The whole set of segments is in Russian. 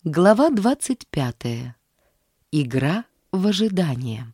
Глава 25. Игра в ожидание.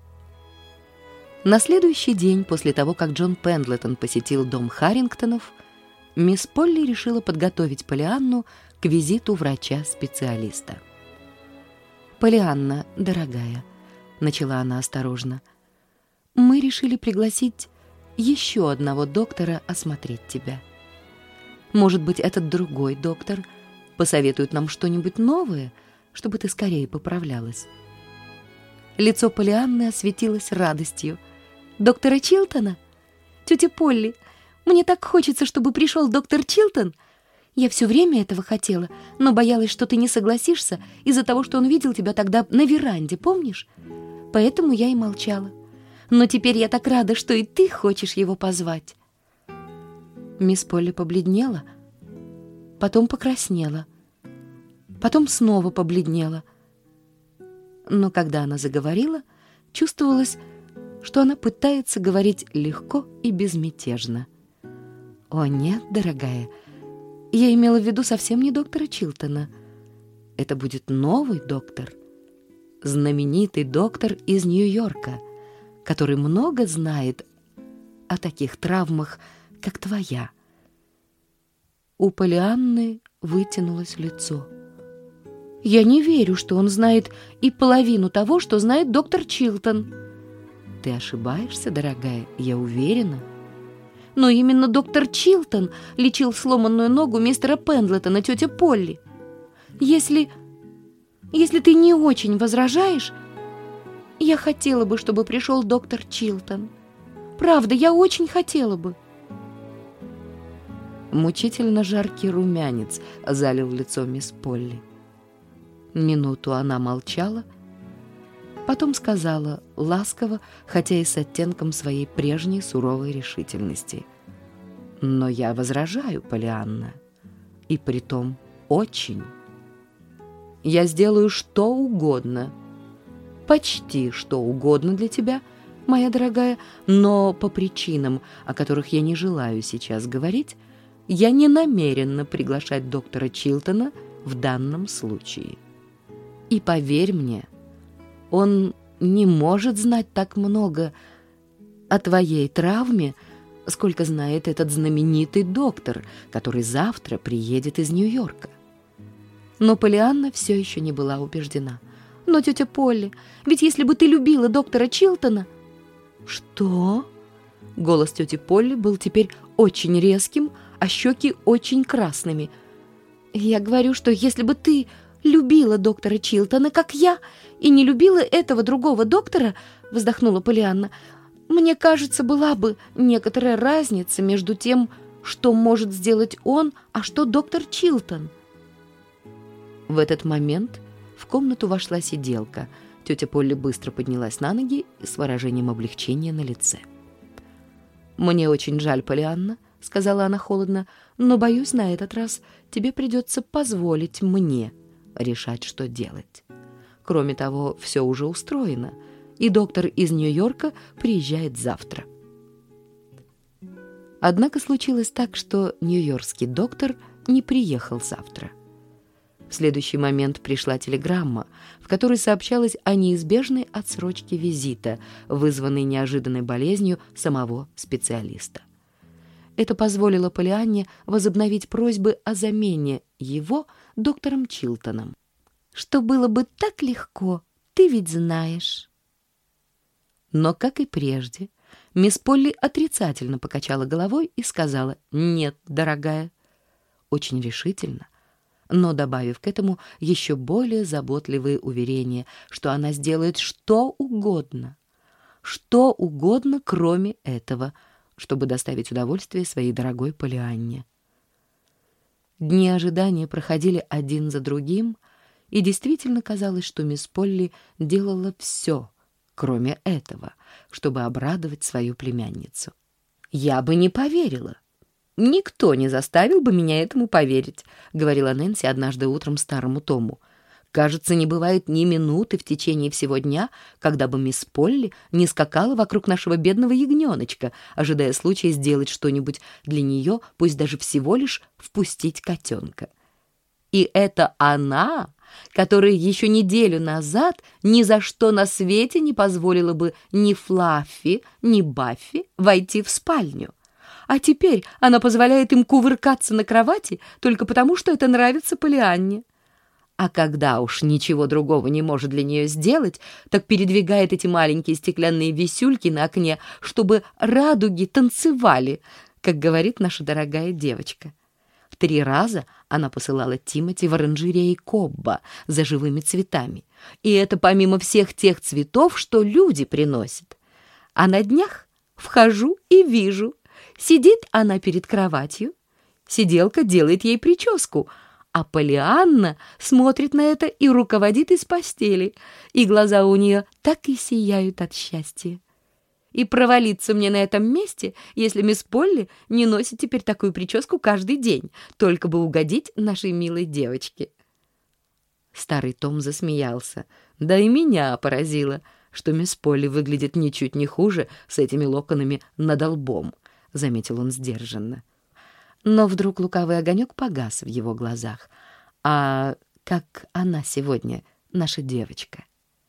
На следующий день после того, как Джон Пендлетон посетил дом Харрингтонов, мисс Полли решила подготовить Полианну к визиту врача-специалиста. «Полианна, дорогая», — начала она осторожно, — «мы решили пригласить еще одного доктора осмотреть тебя. Может быть, этот другой доктор посоветует нам что-нибудь новое, чтобы ты скорее поправлялась». Лицо Полианны осветилось радостью. «Доктора Чилтона? Тетя Полли, мне так хочется, чтобы пришел доктор Чилтон. Я все время этого хотела, но боялась, что ты не согласишься из-за того, что он видел тебя тогда на веранде, помнишь? Поэтому я и молчала. Но теперь я так рада, что и ты хочешь его позвать». Мисс Полли побледнела, потом покраснела, потом снова побледнела. Но когда она заговорила, чувствовалось, что она пытается говорить легко и безмятежно. «О, нет, дорогая, я имела в виду совсем не доктора Чилтона. Это будет новый доктор, знаменитый доктор из Нью-Йорка, который много знает о таких травмах, как твоя». У Полианны вытянулось лицо. «Я не верю, что он знает и половину того, что знает доктор Чилтон». «Ты ошибаешься, дорогая, я уверена». «Но именно доктор Чилтон лечил сломанную ногу мистера Пендлетона, тетя Полли. Если ты не очень возражаешь, я хотела бы, чтобы пришел доктор Чилтон. Правда, я очень хотела бы». Мучительно жаркий румянец залил лицо мисс Полли. Минуту она молчала, потом сказала ласково, хотя и с оттенком своей прежней суровой решительности: «Но я возражаю, Полианна, и притом очень. Я сделаю что угодно, почти что угодно для тебя, моя дорогая, но по причинам, о которых я не желаю сейчас говорить, я не намерена приглашать доктора Чилтона в данном случае. И поверь мне, он не может знать так много о твоей травме, сколько знает этот знаменитый доктор, который завтра приедет из Нью-Йорка». Но Полианна все еще не была убеждена. «Но, тетя Полли, ведь если бы ты любила доктора Чилтона...» «Что?» Голос тети Полли был теперь очень резким, а щеки очень красными. «Я говорю, что если бы ты любила доктора Чилтона, как я, и не любила этого другого доктора, — вздохнула Полианна, — мне кажется, была бы некоторая разница между тем, что может сделать он, а что доктор Чилтон». В этот момент в комнату вошла сиделка. Тетя Полли быстро поднялась на ноги с выражением облегчения на лице. «Мне очень жаль, Полианна, — сказала она холодно, — но, боюсь, на этот раз тебе придется позволить мне решать, что делать. Кроме того, все уже устроено, и доктор из Нью-Йорка приезжает завтра». Однако случилось так, что нью-йоркский доктор не приехал завтра. В следующий момент пришла телеграмма, в которой сообщалось о неизбежной отсрочке визита, вызванной неожиданной болезнью самого специалиста. Это позволило Полианне возобновить просьбы о замене его доктором Чилтоном. «Что было бы так легко, ты ведь знаешь». Но, как и прежде, мисс Полли отрицательно покачала головой и сказала: «Нет, дорогая», очень решительно, но добавив к этому еще более заботливые уверения, что она сделает что угодно, кроме этого, чтобы доставить удовольствие своей дорогой Полианне. Дни ожидания проходили один за другим, и действительно казалось, что мисс Полли делала все, кроме этого, чтобы обрадовать свою племянницу. «Я бы не поверила. Никто не заставил бы меня этому поверить», — говорила Нэнси однажды утром старому Тому. «Кажется, не бывает ни минуты в течение всего дня, когда бы мисс Полли не скакала вокруг нашего бедного ягненочка, ожидая случая сделать что-нибудь для нее, пусть даже всего лишь впустить котенка. И это она которая еще неделю назад ни за что на свете не позволила бы ни Флаффи, ни Баффи войти в спальню. А теперь она позволяет им кувыркаться на кровати только потому, что это нравится Полианне. А когда уж ничего другого не может для нее сделать, так передвигает эти маленькие стеклянные висюльки на окне, чтобы радуги танцевали, как говорит наша дорогая девочка. 3 раза она посылала Тимоти в оранжереи Кобба за живыми цветами. И это помимо всех тех цветов, что люди приносят. А на днях вхожу и вижу. Сидит она перед кроватью, сиделка делает ей прическу, а Полианна смотрит на это и руководит из постели, и глаза у нее так и сияют от счастья. И провалиться мне на этом месте, если мисс Полли не носит теперь такую прическу каждый день, только бы угодить нашей милой девочке. Старый Том засмеялся. Да и меня поразило, что мисс Полли выглядит ничуть не хуже с этими локонами над лбом, — заметил он сдержанно. Но вдруг лукавый огонек погас в его глазах. А как она сегодня, наша девочка?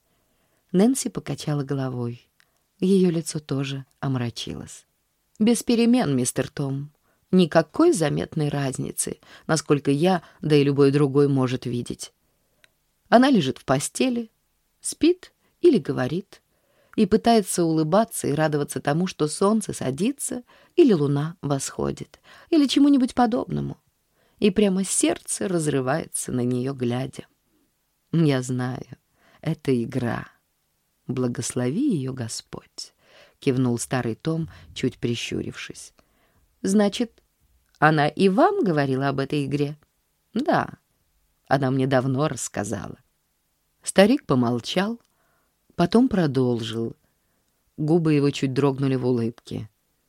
Нэнси покачала головой. Ее лицо тоже омрачилось. «Без перемен, мистер Том. Никакой заметной разницы, насколько я, да и любой другой может видеть. Она лежит в постели, спит или говорит, и пытается улыбаться и радоваться тому, что солнце садится или луна восходит, или чему-нибудь подобному. И прямо сердце разрывается на нее глядя. Я знаю, это игра. Благослови ее Господь, — кивнул старый Том, чуть прищурившись. Значит, она и вам говорила об этой игре? Да, она мне давно рассказала. Старик помолчал, потом продолжил. Губы его чуть дрогнули в улыбке.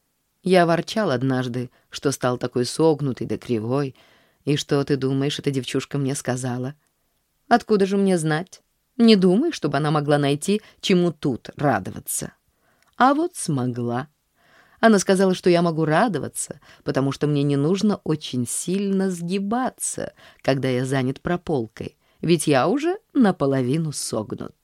Я ворчал однажды, что стал такой согнутый да кривой, и что, ты думаешь, эта девчушка мне сказала? Откуда же мне знать? Не думай, чтобы она могла найти, чему тут радоваться. А вот смогла. Она сказала, что я могу радоваться, потому что мне не нужно очень сильно сгибаться, когда я занят прополкой, ведь я уже наполовину согнут.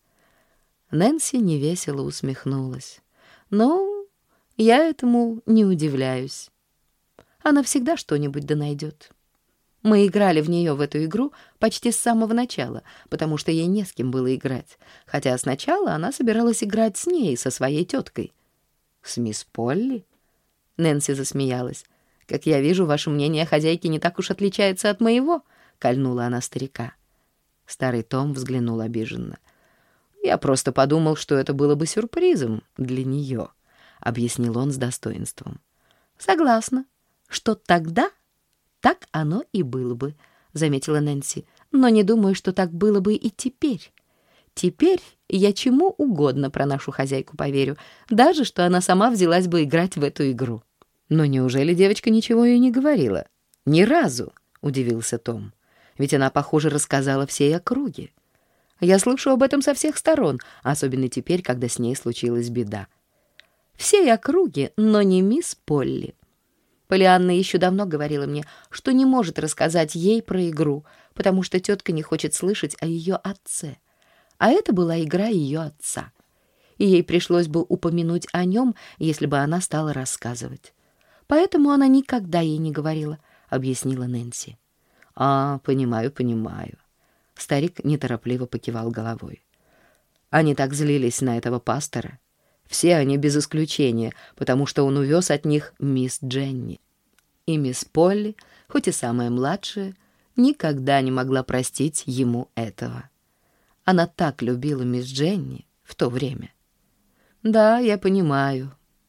Нэнси невесело усмехнулась. «Ну, я этому не удивляюсь. Она всегда что-нибудь да найдет. Мы играли в нее в эту игру почти с самого начала, потому что ей не с кем было играть, хотя сначала она собиралась играть с ней, со своей теткой». «С мисс Полли?» Нэнси засмеялась. «Как я вижу, ваше мнение о хозяйке не так уж отличается от моего», — кольнула она старика. Старый Том взглянул обиженно. «Я просто подумал, что это было бы сюрпризом для нее», — объяснил он с достоинством. «Согласна, что тогда так оно и было бы», — заметила Нэнси. «Но не думаю, что так было бы и теперь. Теперь я чему угодно про нашу хозяйку поверю, даже что она сама взялась бы играть в эту игру». «Но неужели девочка ничего ей не говорила?» «Ни разу», — удивился Том. «Ведь она, похоже, рассказала всей округе. Я слышу об этом со всех сторон, особенно теперь, когда с ней случилась беда. Всей округе, но не мисс Полли. Полианна еще давно говорила мне, что не может рассказать ей про игру, потому что тетка не хочет слышать о ее отце. А это была игра ее отца. И ей пришлось бы упомянуть о нем, если бы она стала рассказывать. Поэтому она никогда ей не говорила», — объяснила Нэнси. «А, понимаю». Старик неторопливо покивал головой. Они так злились на этого пастора. Все они без исключения, потому что он увез от них мисс Дженни. И мисс Полли, хоть и самая младшая, никогда не могла простить ему этого. Она так любила мисс Дженни в то время. «Да, я понимаю.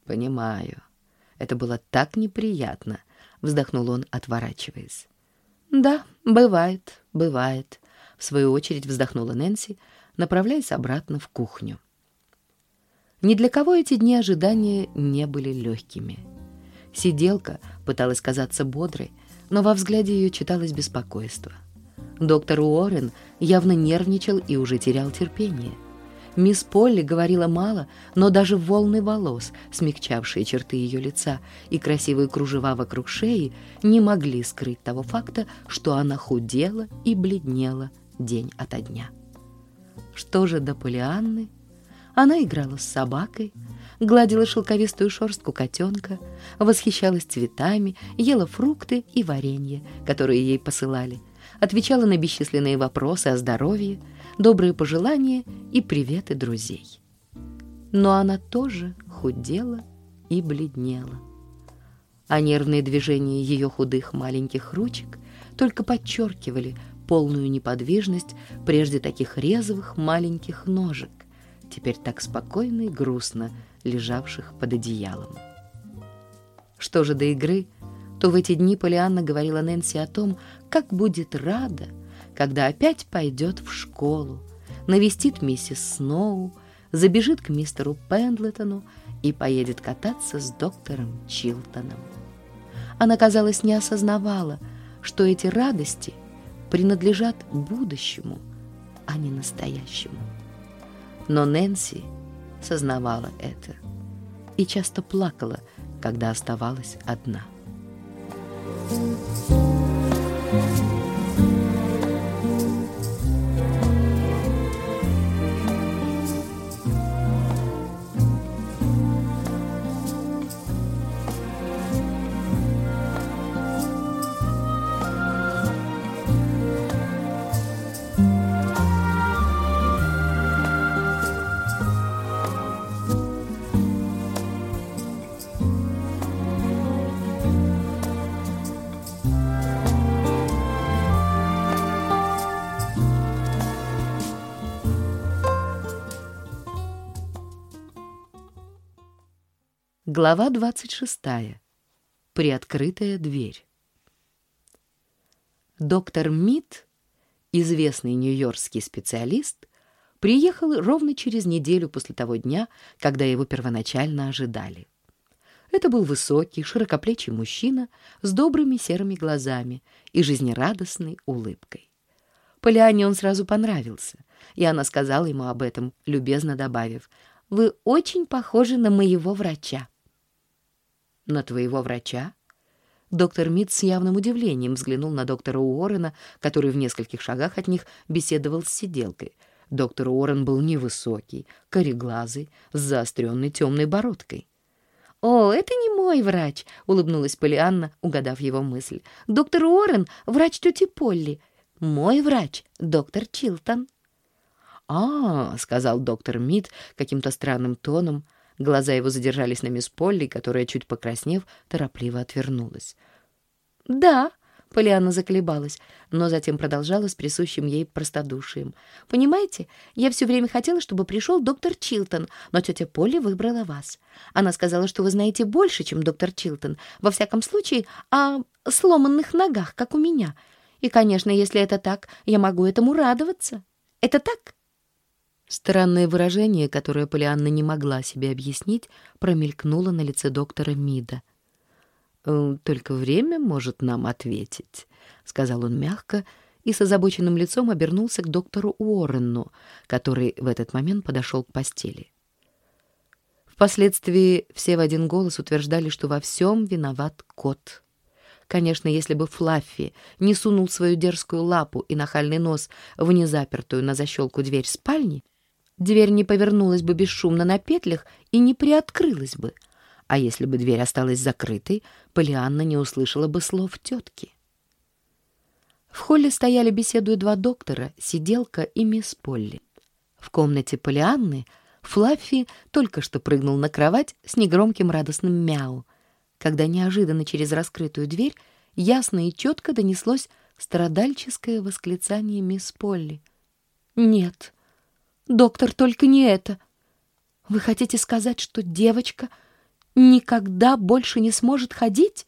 Это было так неприятно», — вздохнул он, отворачиваясь. «Да, бывает», — в свою очередь вздохнула Нэнси, направляясь обратно в кухню. Ни для кого эти дни ожидания не были легкими. Сиделка пыталась казаться бодрой, но во взгляде ее читалось беспокойство. Доктор Уоррен явно нервничал и уже терял терпение. Мисс Полли говорила мало, но даже волны волос, смягчавшие черты ее лица, и красивые кружева вокруг шеи не могли скрыть того факта, что она худела и бледнела день ото дня. Что же до Полианны? Она играла с собакой, гладила шелковистую шерстку котенка, восхищалась цветами, ела фрукты и варенье, которые ей посылали, отвечала на бесчисленные вопросы о здоровье, добрые пожелания и приветы друзей. Но она тоже худела и бледнела, а нервные движения ее худых маленьких ручек только подчеркивали полную неподвижность прежде таких резвых маленьких ножек, теперь так спокойно и грустно лежавших под одеялом. Что же до игры, то в эти дни Полианна говорила Нэнси о том, как будет рада, когда опять пойдет в школу, навестит миссис Сноу, забежит к мистеру Пендлетону и поедет кататься с доктором Чилтоном. Она, казалось, не осознавала, что эти радости принадлежат будущему, а не настоящему. Но Нэнси сознавала это и часто плакала, когда оставалась одна. Глава 26. Приоткрытая дверь. Доктор Мид, известный нью-йоркский специалист, приехал ровно через неделю после того дня, когда его первоначально ожидали. Это был высокий, широкоплечий мужчина с добрыми серыми глазами и жизнерадостной улыбкой. Полианне он сразу понравился, и она сказала ему об этом, любезно добавив: «Вы очень похожи на моего врача». «На твоего врача?» Доктор Мид с явным удивлением взглянул на доктора Уоррена, который в нескольких шагах от них беседовал с сиделкой. Доктор Уоррен был невысокий, кореглазый, с заостренной темной бородкой. «О, это не мой врач», — улыбнулась Полианна, угадав его мысль. «Доктор Уоррен — врач тети Полли. Мой врач — доктор Чилтон». «А, — сказал доктор Мид каким-то странным тоном. Глаза его задержались на мисс Полли, которая, чуть покраснев, торопливо отвернулась. «Да», — Полианна заколебалась, но затем продолжала с присущим ей простодушием. «Понимаете, я все время хотела, чтобы пришел доктор Чилтон, но тетя Полли выбрала вас. Она сказала, что вы знаете больше, чем доктор Чилтон, во всяком случае, о сломанных ногах, как у меня. И, конечно, если это так, я могу этому радоваться. Это так?» Странное выражение, которое Полианна не могла себе объяснить, промелькнуло на лице доктора Мида. «Только время может нам ответить», — сказал он мягко и с озабоченным лицом обернулся к доктору Уоррену, который в этот момент подошел к постели. Впоследствии все в один голос утверждали, что во всем виноват кот. Конечно, если бы Флаффи не сунул свою дерзкую лапу и нахальный нос в незапертую на защелку дверь спальни, дверь не повернулась бы бесшумно на петлях и не приоткрылась бы, а если бы дверь осталась закрытой, Полианна не услышала бы слов тетки. В холле стояли, беседуя, два доктора, сиделка и мисс Полли. В комнате Полианны Флаффи только что прыгнул на кровать с негромким радостным мяу, когда неожиданно через раскрытую дверь ясно и четко донеслось страдальческое восклицание мисс Полли. «Нет, доктор, только не это. Вы хотите сказать, что девочка никогда больше не сможет ходить?»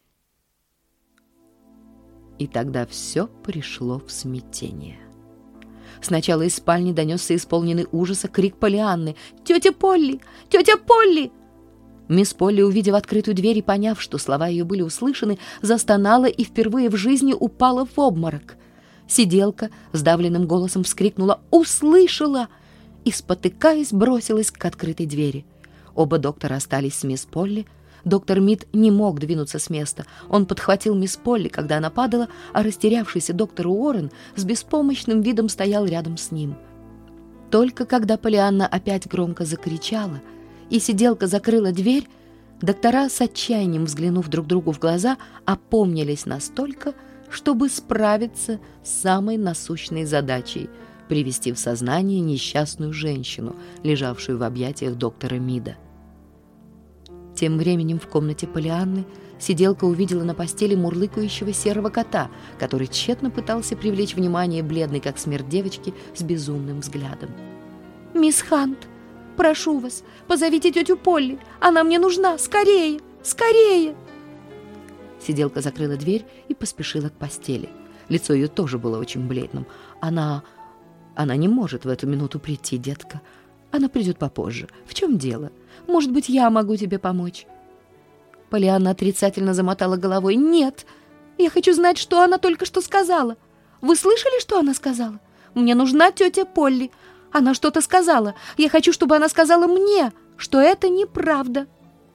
И тогда все пришло в смятение. Сначала из спальни донесся исполненный ужаса крик Полианны: «Тетя Полли! Тетя Полли!» Мисс Полли, увидев открытую дверь и поняв, что слова ее были услышаны, застонала и впервые в жизни упала в обморок. Сиделка сдавленным голосом вскрикнула: «Услышала!» и, спотыкаясь, бросилась к открытой двери. Оба доктора остались с мисс Полли. Доктор Мид не мог двинуться с места. Он подхватил мисс Полли, когда она падала, а растерявшийся доктор Уоррен с беспомощным видом стоял рядом с ним. Только когда Полианна опять громко закричала и сиделка закрыла дверь, доктора, с отчаянием взглянув друг другу в глаза, опомнились настолько, чтобы справиться с самой насущной задачей — привести в сознание несчастную женщину, лежавшую в объятиях доктора Мида. Тем временем в комнате Полианны сиделка увидела на постели мурлыкающего серого кота, который тщетно пытался привлечь внимание бледной как смерть девочки с безумным взглядом. «Мисс Хант, прошу вас, позовите тетю Полли, она мне нужна, скорее, скорее!» Сиделка закрыла дверь и поспешила к постели. Лицо ее тоже было очень бледным. Она не может в эту минуту прийти, детка. Она придет попозже. В чем дело? Может быть, я могу тебе помочь?» Полианна отрицательно замотала головой. «Нет, я хочу знать, что она только что сказала. Вы слышали, что она сказала? Мне нужна тетя Полли. Она что-то сказала. Я хочу, чтобы она сказала мне, что это неправда».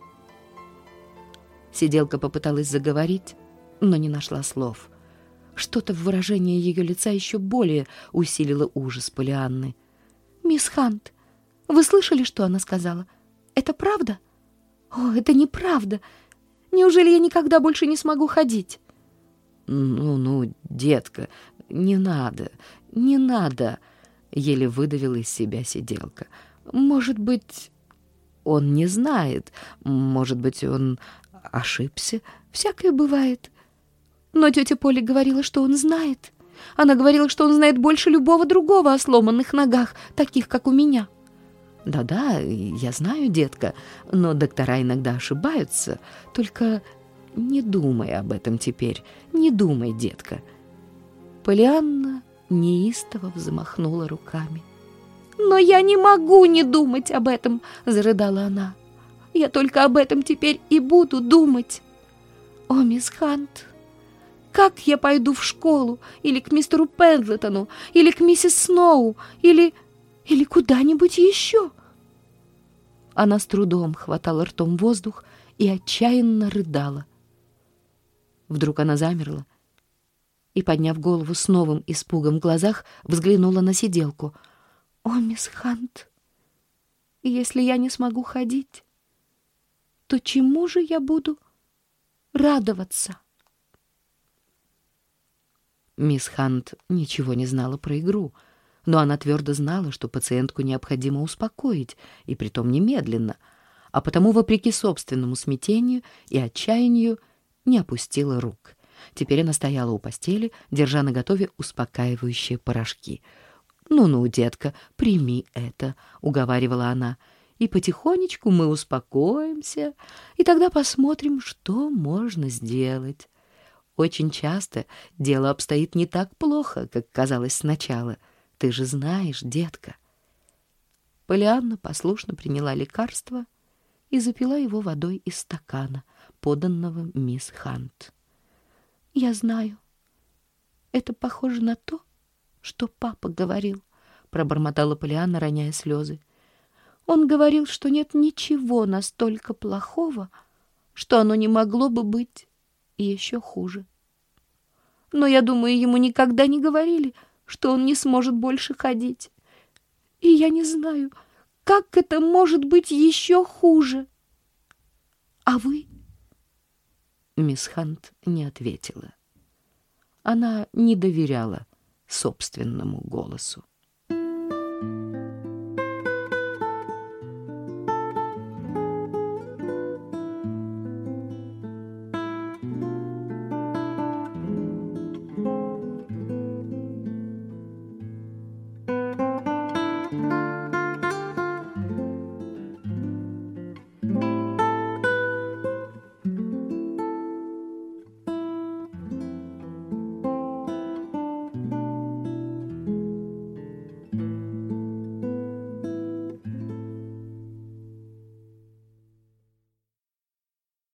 Сиделка попыталась заговорить, но не нашла слов. Что-то в выражении ее лица еще более усилило ужас Полианны. «Мисс Хант, вы слышали, что она сказала? Это правда? О, это неправда. Неужели я никогда больше не смогу ходить?» «Ну, детка, не надо, — еле выдавила из себя сиделка. «Может быть, он не знает, может быть, он ошибся, всякое бывает». Но тетя Поля говорила, что он знает. Она говорила, что он знает больше любого другого о сломанных ногах, таких, как у меня. «Да-да, я знаю, детка, но доктора иногда ошибаются. Только не думай об этом теперь, не думай, детка». Полианна неистово взмахнула руками. «Но я не могу не думать об этом», — зарыдала она. «Я только об этом теперь и буду думать. О, мисс Хант, как я пойду в школу, или к мистеру Пендлетону, или к миссис Сноу, или куда-нибудь еще?» Она с трудом хватала ртом воздух и отчаянно рыдала. Вдруг она замерла и, подняв голову с новым испугом в глазах, взглянула на сиделку. «О, мисс Хант, если я не смогу ходить, то чему же я буду радоваться?» Мисс Хант ничего не знала про игру, но она твердо знала, что пациентку необходимо успокоить, и притом немедленно, а потому, вопреки собственному смятению и отчаянию, не опустила рук. Теперь она стояла у постели, держа наготове успокаивающие порошки. «Ну-ну, детка, прими это», — уговаривала она, «и потихонечку мы успокоимся, и тогда посмотрим, что можно сделать. Очень часто дело обстоит не так плохо, как казалось сначала. Ты же знаешь, детка». Полианна послушно приняла лекарство и запила его водой из стакана, поданного мисс Хант. «Я знаю. Это похоже на то, что папа говорил», — пробормотала Полианна, роняя слезы. «Он говорил, что нет ничего настолько плохого, что оно не могло бы быть и еще хуже. Но я думаю, ему никогда не говорили, что он не сможет больше ходить. И я не знаю, как это может быть еще хуже. А вы?» Мисс Хант не ответила. Она не доверяла собственному голосу.